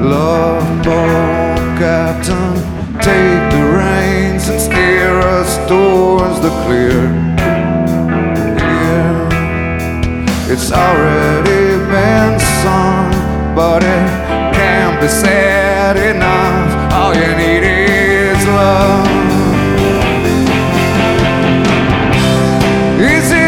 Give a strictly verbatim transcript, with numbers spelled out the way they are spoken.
Love boat captain, take the reins and steer us towards the clear. Yeah, it's already been sung, but it can't be said enough. All you need is love. Is it